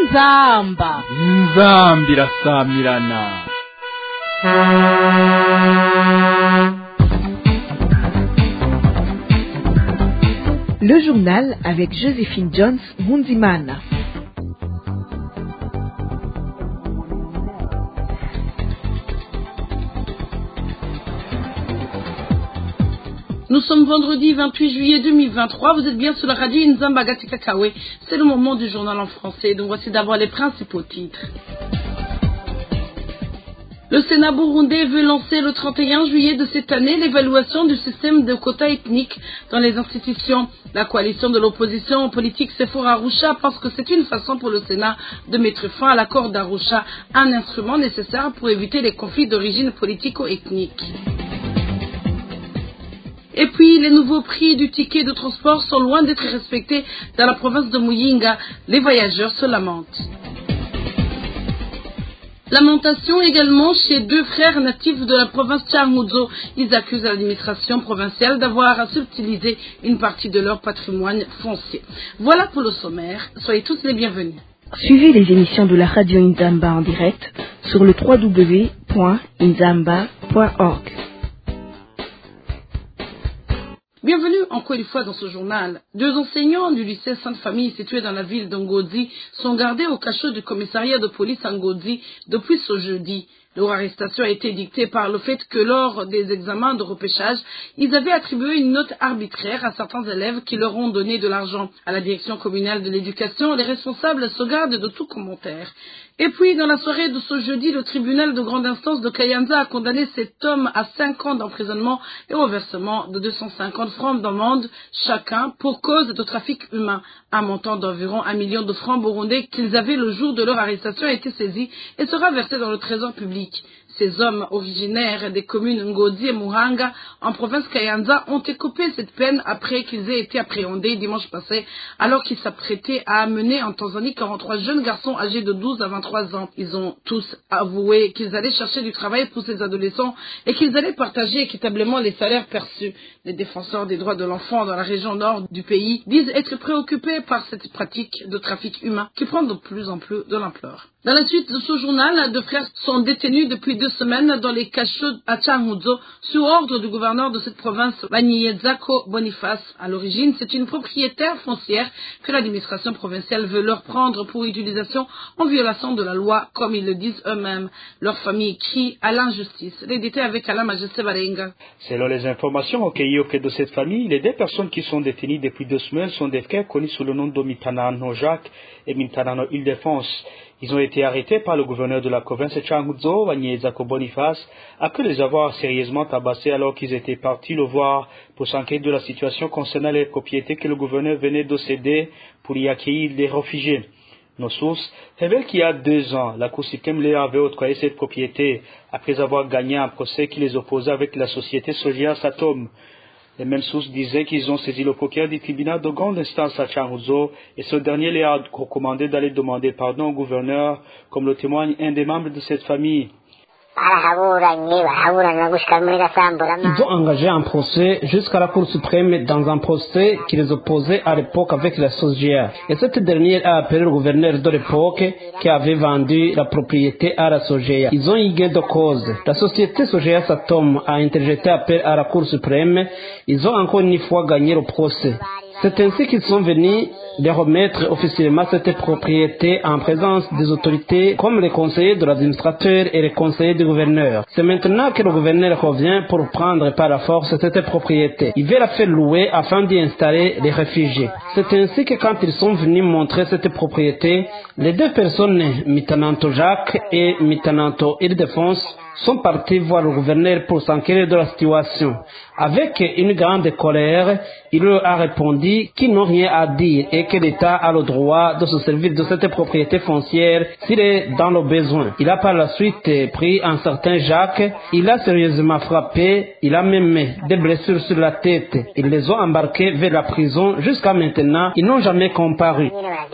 inzamba irasamirana. Le journal avec Joséphine Jones Munzimana. Nous sommes vendredi 28 juillet 2023, vous êtes bien sur la radio Nzamba Gatikakawe. C'est le moment du journal en français, donc voici d'abord les principaux titres. Le Sénat burundais veut lancer le 31 juillet de cette année l'évaluation du système de quotas ethniques dans les institutions. La coalition de l'opposition politique Sephora Arusha pense que c'est une façon pour le Sénat de mettre fin à l'accord d'Arusha, un instrument nécessaire pour éviter les conflits d'origine politico-ethnique. Et puis, les nouveaux prix du ticket de transport sont loin d'être respectés dans la province de Muyinga. Les voyageurs se lamentent. Lamentation également chez deux frères natifs de la province Changuzo. Ils accusent l'administration provinciale d'avoir subtilisé une partie de leur patrimoine foncier. Voilà pour le sommaire. Soyez tous les bienvenus. Suivez les émissions de la radio Nzamba en direct sur le www.nzamba.org. Bienvenue encore une fois dans ce journal. Deux enseignants du lycée Sainte-Famille situé dans la ville d'Ngodzi sont gardés au cachot du commissariat de police à Ngodzi depuis ce jeudi. Leur arrestation a été dictée par le fait que lors des examens de repêchage, ils avaient attribué une note arbitraire à certains élèves qui leur ont donné de l'argent. À la direction communale de l'éducation, les responsables se gardent de tout commentaire. Et puis, dans la soirée de ce jeudi, le tribunal de grande instance de Kayanza a condamné cet homme à 5 ans d'emprisonnement et au versement de 250 francs d'amende chacun pour cause de trafic humain. Un montant d'environ 1 million de francs burundais qu'ils avaient le jour de leur arrestation a été saisi et sera versé dans le trésor public. Ces hommes originaires des communes Ngodzi et Muhanga en province Kayanza ont écopé cette peine après qu'ils aient été appréhendés dimanche passé alors qu'ils s'apprêtaient à amener en Tanzanie 43 jeunes garçons âgés de 12 à 23 ans. Ils ont tous avoué qu'ils allaient chercher du travail pour ces adolescents et qu'ils allaient partager équitablement les salaires perçus. Les défenseurs des droits de l'enfant dans la région nord du pays disent être préoccupés par cette pratique de trafic humain qui prend de plus en plus de l'ampleur. Dans la suite de ce journal, deux frères sont détenus depuis 2 semaines dans les cachots à Changuzo sous ordre du gouverneur de cette province, Banyezako Boniface. À l'origine, c'est une propriétaire foncière que l'administration provinciale veut leur prendre pour utilisation en violation de la loi, comme ils le disent eux-mêmes. Leur famille crie à l'injustice. Les détails avec Alain Majesté Barenga. Selon les informations recueillies auprès de cette famille, les 2 personnes qui sont détenues depuis 2 semaines sont des frères connus sous le nom de Mitanano Jacques et Mitanano Île-de-France. Ils ont été arrêtés par le gouverneur de la province de Changuzo, Banyezako Boniface, après les avoir sérieusement tabassés alors qu'ils étaient partis le voir pour s'enquérir de la situation concernant les propriétés que le gouverneur venait de céder pour y accueillir les réfugiés. Nos sources révèlent qu'il y a 2 ans, la Cour suprême leur avait octroyé cette propriété après avoir gagné un procès qui les opposait avec la société Sogia Satom. Les mêmes sources disaient qu'ils ont saisi le procureur du tribunal de grande instance à Changuzo et ce dernier leur a recommandé d'aller demander pardon au gouverneur, comme le témoigne un des membres de cette famille. Ils ont engagé un procès jusqu'à la Cour suprême dans un procès qui les opposait à l'époque avec la SOGIA. Et cette dernière a appelé le gouverneur de l'époque qui avait vendu la propriété à la SOGIA. Ils ont eu gain de cause. La société SOGIA Satom a interjeté appel à la Cour suprême. Ils ont encore une fois gagné le procès. C'est ainsi qu'ils sont venus de remettre officiellement cette propriété en présence des autorités comme les conseillers de l'administrateur et les conseillers du gouverneur. C'est maintenant que le gouverneur revient pour prendre par la force cette propriété. Il veut la faire louer afin d'y installer les réfugiés. C'est ainsi que quand ils sont venus montrer cette propriété, les 2 personnes, Mitananto Jacques et Mitananto Île-de-France, sont partis voir le gouverneur pour s'enquérir de la situation. Avec une grande colère, il leur a répondu qu'ils n'ont rien à dire et que l'État a le droit de se servir de cette propriété foncière s'il est dans le besoin. Il a par la suite pris un certain Jacques, il a sérieusement frappé, il a même des blessures sur la tête. Ils les ont embarqués vers la prison. Jusqu'à maintenant, ils n'ont jamais comparu.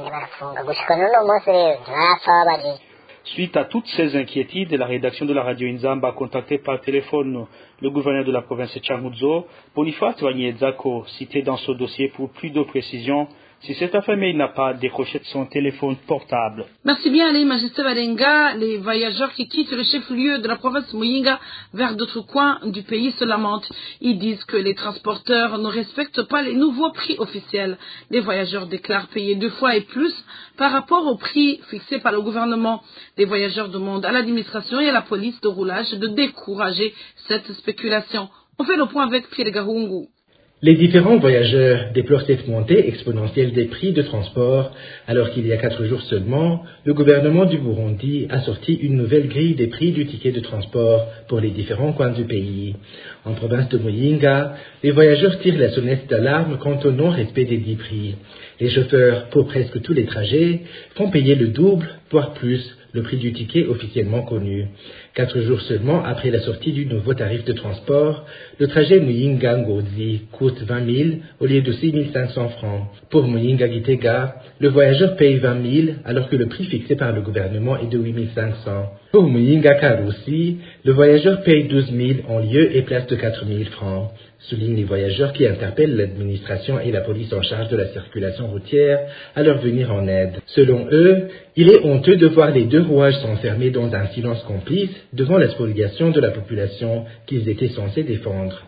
Suite à toutes ces inquiétudes, la rédaction de la radio Nzamba a contacté par téléphone le gouverneur de la province de Changuzo, Boniface Banyezako, cité dans ce dossier pour plus de précisions. si cette infirmier n'a pas décroché son téléphone portable. Merci bien, Ali Majesté Balenga. Les voyageurs qui quittent le chef-lieu de la province Muyinga vers d'autres coins du pays se lamentent. Ils disent que les transporteurs ne respectent pas les nouveaux prix officiels. Les voyageurs déclarent payer 2 fois et plus par rapport au prix fixé par le gouvernement. Les voyageurs demandent à l'administration et à la police de roulage de décourager cette spéculation. On fait le point avec Pierre Gahungu. Les différents voyageurs déplorent cette montée exponentielle des prix de transport, alors qu'il y a 4 jours seulement, le gouvernement du Burundi a sorti une nouvelle grille des prix du ticket de transport pour les différents coins du pays. En province de Muyinga, les voyageurs tirent la sonnette d'alarme quant au non-respect des 10 prix. Les chauffeurs, pour presque tous les trajets, font payer le double, voire plus, le prix du ticket officiellement connu. 4 jours seulement après la sortie du nouveau tarif de transport, le trajet Muyinga-Ngozi coûte 20 000 au lieu de 6 500 francs. Pour Muyinga-Gitega, le voyageur paye 20 000 alors que le prix fixé par le gouvernement est de 8 500. Pour Muyinga-Karusi, le voyageur paye 12 000 en lieu et place de 4 000 francs. Soulignent les voyageurs qui interpellent l'administration et la police en charge de la circulation routière à leur venir en aide. Selon eux, il est honteux de voir les 2 rouages s'enfermer dans un silence complice devant la spoliation de la population qu'ils étaient censés défendre.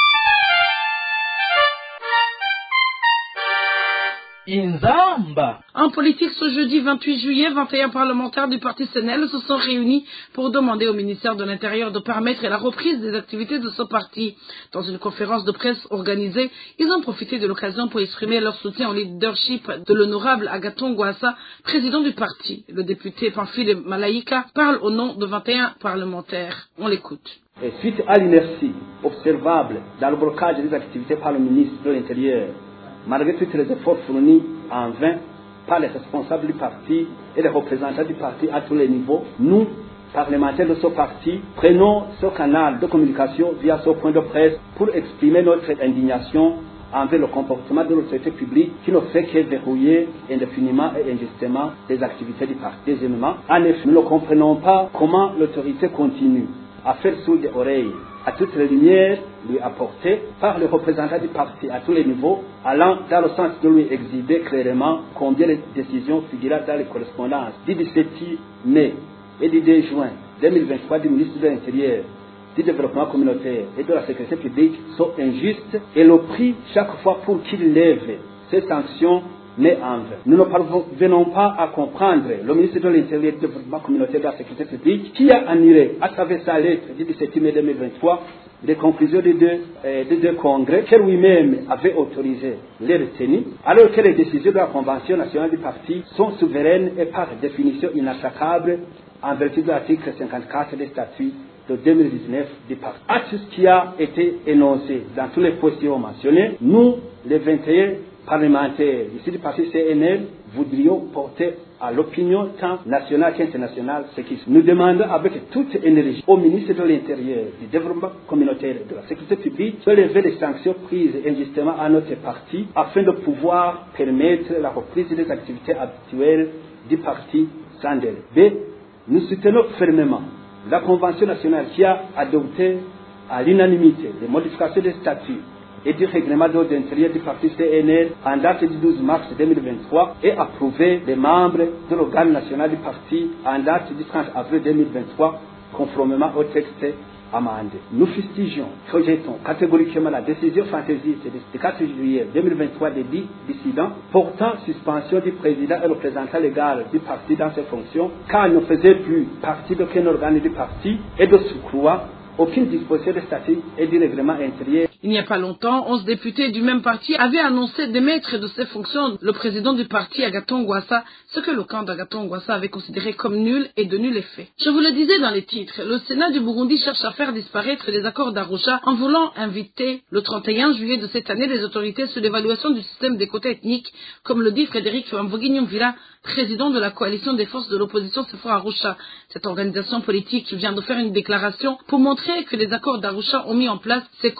En politique, ce jeudi 28 juillet, 21 parlementaires du parti Sénel se sont réunis pour demander au ministère de l'Intérieur de permettre la reprise des activités de ce parti. Dans une conférence de presse organisée, ils ont profité de l'occasion pour exprimer leur soutien au leadership de l'honorable Agathon Rwasa, président du parti. Le député Pamphile Malaika parle au nom de 21 parlementaires. On l'écoute. Et suite à l'inertie observable dans le blocage des activités par le ministre de l'Intérieur, malgré tous les efforts fournis en vain par les responsables du parti et les représentants du parti à tous les niveaux, nous, parlementaires de ce parti, prenons ce canal de communication via ce point de presse pour exprimer notre indignation envers le comportement de l'autorité publique qui ne fait que verrouiller indéfiniment et injustement les activités du parti. Deuxièmement, en effet, nous ne comprenons pas comment l'autorité continue à faire sourd des oreilles à toutes les lumières lui apportées par les représentants du parti à tous les niveaux, allant dans le sens de lui exhiber clairement combien les décisions figurant dans les correspondances du 17 mai et du 2 juin 2023 du ministre de l'Intérieur, du Développement communautaire et de la Sécurité publique sont injustes et le prix chaque fois pour qu'il lève ces sanctions n'est en vain. Nous ne parvenons pas à comprendre le ministre de l'Intérieur et du Développement communautaire et de la Sécurité publique qui a annulé à travers sa lettre du 17 mai 2023 les conclusions des deux congrès que lui-même avait autorisé les retenir, alors que les décisions de la Convention nationale du parti sont souveraines et par définition inattaquables en vertu de l'article 54 des statuts de 2019 du parti. À tout ce qui a été énoncé dans tous les positions mentionnées, nous, les 21 parlementaires ici du parti CNL, voudrions porter à l'opinion tant nationale qu'internationale ce qui nous demande avec toute énergie au ministre de l'Intérieur, du Développement communautaire et de la Sécurité publique de lever les sanctions prises injustement à notre parti afin de pouvoir permettre la reprise des activités habituelles du parti sans délai. B. Nous soutenons fermement la Convention nationale qui a adopté à l'unanimité les modifications des statuts et du règlement d'ordre intérieur du parti CNL en date du 12 mars 2023 et approuvé les membres de l'organe national du parti en date du 30 avril 2023 conformément au texte amendé. Nous fustigeons, rejetons catégoriquement la décision fantaisiste du 4 juillet 2023 des 10 dissidents portant suspension du président et représentant légal du parti dans ses fonctions car il ne faisait plus partie d'aucun organe du parti et de surcroît aucune disposition de statut et du règlement intérieur. Il n'y a pas longtemps, 11 députés du même parti avaient annoncé démettre de ses fonctions le président du parti Agathon Rwasa, ce que le camp d'Agathon Rwasa avait considéré comme nul et de nul effet. Je vous le disais dans les titres, le Sénat du Burundi cherche à faire disparaître les accords d'Arusha en voulant inviter le 31 juillet de cette année les autorités sur l'évaluation du système des quotas ethniques, comme le dit Frédéric Mvugi-Nyumvira, président de la coalition des forces de l'opposition Sefor Arusha. Cette organisation politique vient de faire une déclaration pour montrer que les accords d'Arusha ont mis en place ces quotas ethniques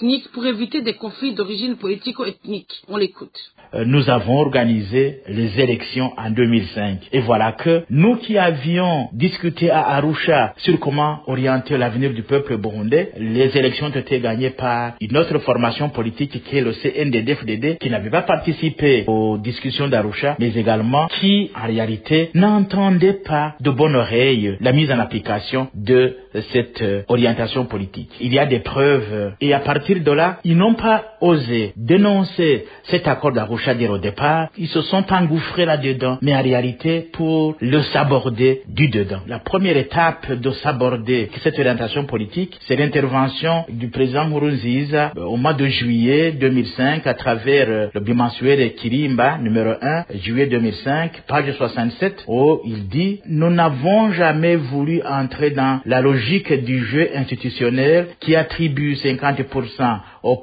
ethniques pour éviter des conflits d'origine politico-ethnique. On l'écoute. Nous avons organisé les élections en 2005. Et voilà que nous qui avions discuté à Arusha sur comment orienter l'avenir du peuple burundais, les élections ont été gagnées par une autre formation politique qui est le CNDD-FDD, qui n'avait pas participé aux discussions d'Arusha, mais également qui, en réalité, n'entendait pas de bonne oreille la mise en application de cette orientation politique. Il y a des preuves et à partir de là, ils n'ont pas osé dénoncer cet accord d'Arusha dès au départ. Ils se sont engouffrés là-dedans, mais en réalité pour le saborder du dedans. La première étape de saborder cette orientation politique, c'est l'intervention du président Nkurunziza au mois de juillet 2005 à travers le bimensuel Kirimba numéro 1, juillet 2005, page 67, où il dit « Nous n'avons jamais voulu entrer dans la logique du jeu institutionnel qui attribue 50% au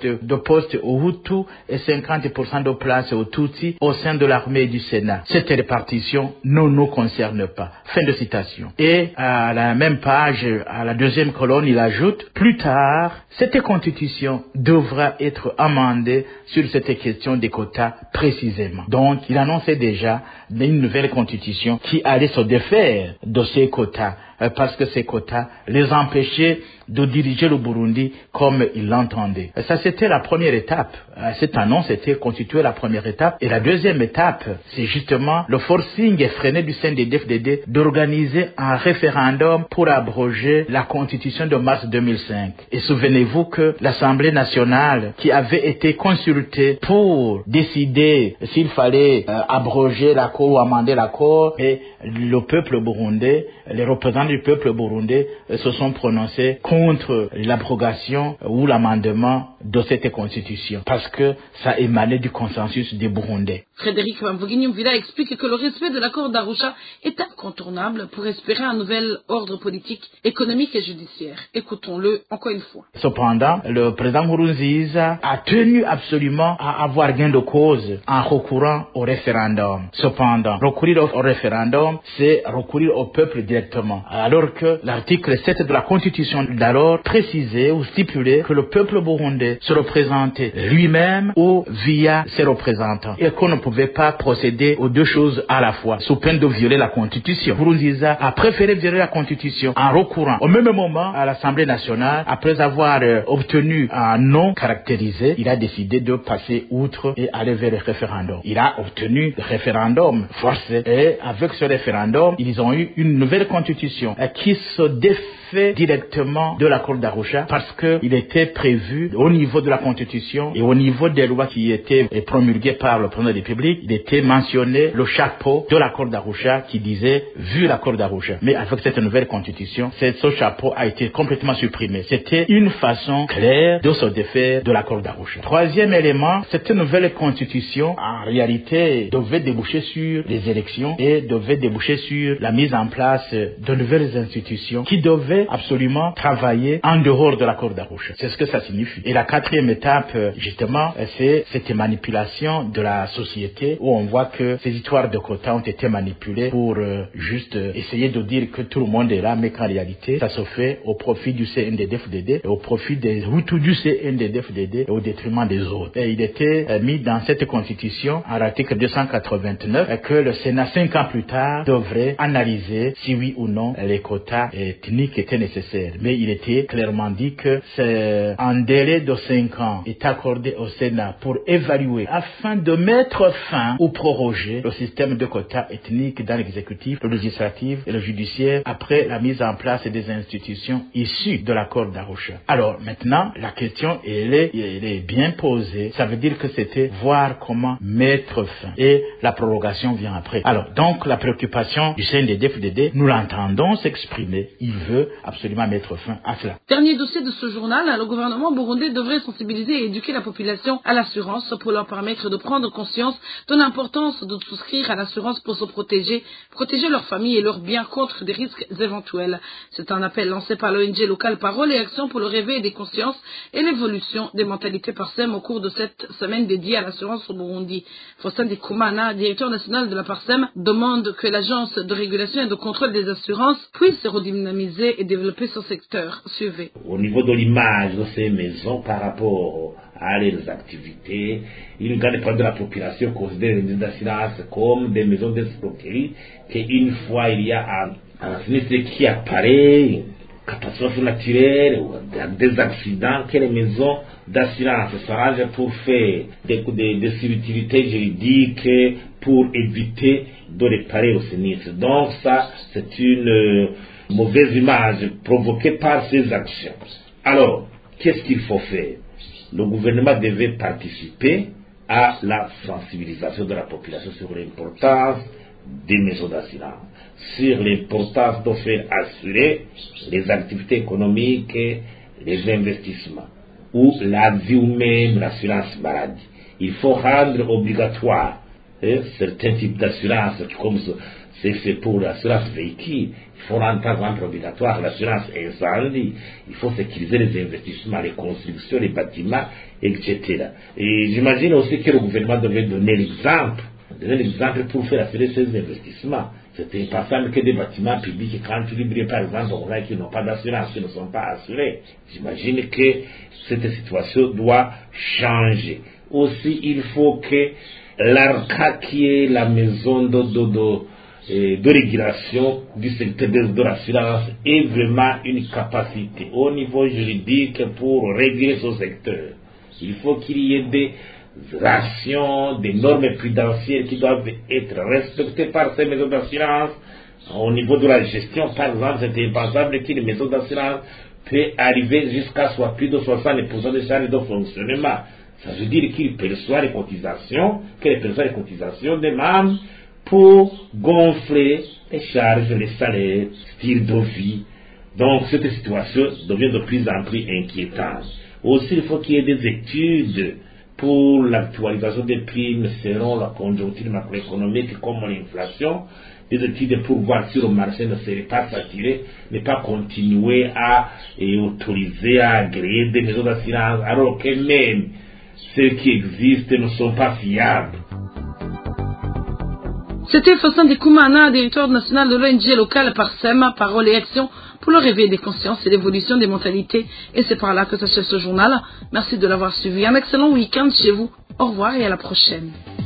poste aux Hutus et 50% de place aux Tutsis au sein de l'armée du Sénat. Cette répartition ne nous concerne pas. » Fin de citation. Et à la même page, à la deuxième colonne, il ajoute « Plus tard, cette constitution devra être amendée sur cette question des quotas précisément. » Donc, il annonçait déjà une nouvelle constitution qui allait se défaire de ces quotas parce que ces quotas les empêchaient de diriger le Burundi comme il l'entendait. Ça, c'était la première étape. Cette annonce était constituée la première étape. Et la deuxième étape, c'est justement le forcing effréné du CNDD-FDD d'organiser un référendum pour abroger la constitution de mars 2005. Et souvenez-vous que l'Assemblée nationale, qui avait été consultée pour décider s'il fallait abroger l'accord ou amender l'accord, et le peuple burundais, les représentants du peuple burundais se sont prononcés contre l'abrogation ou l'amendement de cette constitution parce que ça émanait du consensus des Burundais. Frédéric Bamvugini-Mvila explique que le respect de l'accord d'Arusha est incontournable pour espérer un nouvel ordre politique, économique et judiciaire. Écoutons-le encore une fois. Cependant, le président Nkurunziza a tenu absolument à avoir gain de cause en recourant au référendum. Cependant, recourir au référendum, c'est recourir au peuple directement. Alors que l'article 7 de la Constitution d'alors précisait ou stipulait que le peuple burundais se représentait lui-même ou via ses représentants et qu'on ne pouvait pas procéder aux deux choses à la fois sous peine de violer la Constitution. Nkurunziza a préféré violer la Constitution en recourant au même moment à l'Assemblée nationale. Après avoir obtenu un non caractérisé, il a décidé de passer outre et aller vers le référendum. Il a obtenu le référendum forcé et avec ce référendum, ils ont eu une nouvelle constitution qui se défait directement de l'accord d'Arusha parce qu'il était prévu au niveau de la constitution et au niveau des lois qui étaient promulguées par le président de la République, il était mentionné le chapeau de l'accord d'Arusha qui disait « vu l'accord d'Arusha ». Mais avec cette nouvelle constitution, ce chapeau a été complètement supprimé. C'était une façon claire de se défaire de l'accord d'Arusha. Troisième élément, cette nouvelle constitution, en réalité, devait déboucher sur les élections et devait déboucher sur la mise en place de nouvelles institutions qui devaient absolument travailler en dehors de l'accord d'Arusha. C'est ce que ça signifie. Et la quatrième étape, justement, c'est cette manipulation de la société où on voit que ces histoires de quotas ont été manipulées pour juste essayer de dire que tout le monde est là, mais qu'en réalité, ça se fait au profit du CNDD-FDD et au profit des Hutus du CNDD-FDD et au détriment des autres. Et il était mis dans cette constitution, à l'article 289, que le Sénat, 5 ans plus tard, devrait analyser si oui ou non les quotas ethniques étaient nécessaires. Mais il était clairement dit que c'est un délai de 5 ans est accordé au Sénat pour évaluer afin de mettre fin ou proroger le système de quotas ethniques dans l'exécutif, le législatif et le judiciaire après la mise en place des institutions issues de l'accord d'Arusha. Alors maintenant, la question elle est bien posée. Ça veut dire que c'était voir comment mettre fin et la prorogation vient après. Alors donc la préoccupation du CNDD-FDD, nous l'entendons s'exprimer. Il veut absolument mettre fin à cela. Dernier dossier de ce journal, le gouvernement burundais devrait sensibiliser et éduquer la population à l'assurance pour leur permettre de prendre conscience de l'importance de souscrire à l'assurance pour se protéger leur famille et leurs biens contre des risques éventuels. C'est un appel lancé par l'ONG locale Parole et Action pour le réveil des consciences et l'évolution des mentalités Parsem au cours de cette semaine dédiée à l'assurance au Burundi. Faustin Ndikumana, directeur national de la Parsem, demande que l'agence de régulation et de contrôle des assurances puisse redynamiser et développer son secteur. Suivez. Au niveau de l'image de ces maisons par rapport à leurs activités, une grande part de la population considère les maisons d'assurance comme des maisons d'escroquerie, qu'une fois il y a un sinistre qui apparaît, catastrophe naturelle ou des accidents, que les maisons d'assurance s'arrangent pour faire des subtilités juridiques pour éviter de réparer au sinistre. Donc ça, c'est une mauvaise image provoquée par ces actions. Alors, qu'est-ce qu'il faut faire? Le gouvernement devait participer à la sensibilisation de la population sur l'importance des maisons d'assurance, sur l'importance de faire assurer les activités économiques, les investissements, ou la vie ou même l'assurance maladie. Il faut rendre obligatoire certains types d'assurance, comme c'est fait pour l'assurance véhicule. Il faut rendre par exemple obligatoire l'assurance incendie. Il faut sécuriser les investissements, les constructions, les bâtiments, etc. Et j'imagine aussi que le gouvernement devait donner l'exemple pour faire assurer ces investissements. C'est impensable que des bâtiments publics, quand tu libères par exemple, on voit qu'ils n'ont pas d'assurance, qu'ils ne sont pas assurés. J'imagine que cette situation doit changer. Aussi, il faut que l'ARCA, qui est la maison de régulation du secteur de l'assurance, ait vraiment une capacité au niveau juridique pour réguler ce secteur. Il faut qu'il y ait des rations, des normes prudentielles qui doivent être respectées par ces maisons d'assurance. Au niveau de la gestion, par exemple, c'est impensable qu'une maison d'assurance peut arriver jusqu'à soit plus de 60% de charges de fonctionnement. Ça veut dire qu'il perçoit les cotisations, des membres pour gonfler les charges, les salaires, style de vie. Donc cette situation devient de plus en plus inquiétante. Aussi, il faut qu'il y ait des études pour l'actualisation des primes selon la conjoncture macroéconomique comme l'inflation, des études pour voir si le marché ne serait pas saturé, ne pas continuer à autoriser, à agréer des maisons d'assurance, alors que même ceux qui existent ne sont pas fiables. C'était Fossan Koumana, directeur national de l'ONG locale Parsem, Parole et Action pour le réveil des consciences et l'évolution des mentalités. Et c'est par là que s'achève ce journal. Merci de l'avoir suivi. Un excellent week-end chez vous. Au revoir et à la prochaine.